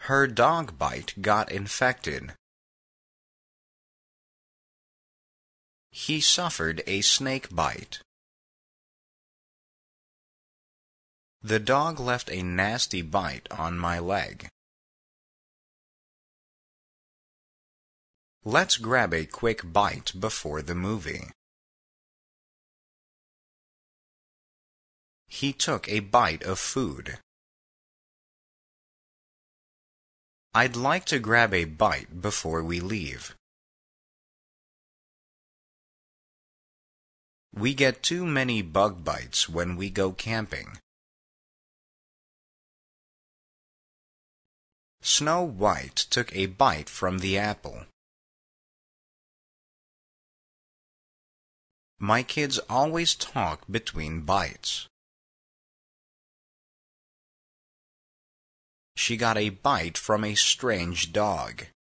Her dog bite got infected. He suffered a snake bite. The dog left a nasty bite on my leg. Let's grab a quick bite before the movie. He took a bite of food. I'd like to grab a bite before we leave. We get too many bug bites when we go camping. Snow White took a bite from the apple. My kids always talk between bites. She got a bite from a strange dog.